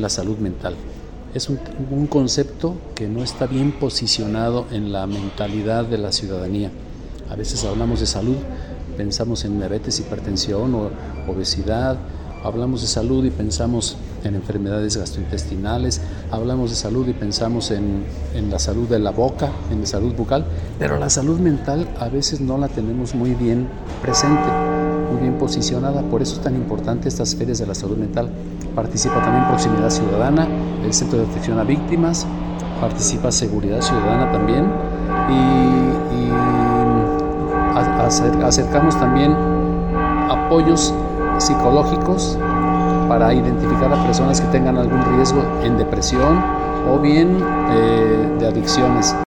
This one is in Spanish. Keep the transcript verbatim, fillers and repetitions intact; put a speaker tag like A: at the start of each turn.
A: la salud mental. Es un, un concepto que no está bien posicionado en la mentalidad de la ciudadanía. A veces hablamos de salud, pensamos en diabetes, hipertensión o obesidad, hablamos de salud y pensamos en enfermedades gastrointestinales, hablamos de salud y pensamos en, en la salud de la boca, en la salud bucal, pero la salud mental a veces no la tenemos muy bien presente, muy bien posicionada. Por eso es tan importante estas ferias de la salud mental. Participa también Proximidad Ciudadana, el Centro de Atención a Víctimas, participa Seguridad Ciudadana también, y, y acercamos también apoyos psicológicos para identificar a personas que tengan algún riesgo en depresión o bien eh, de adicciones.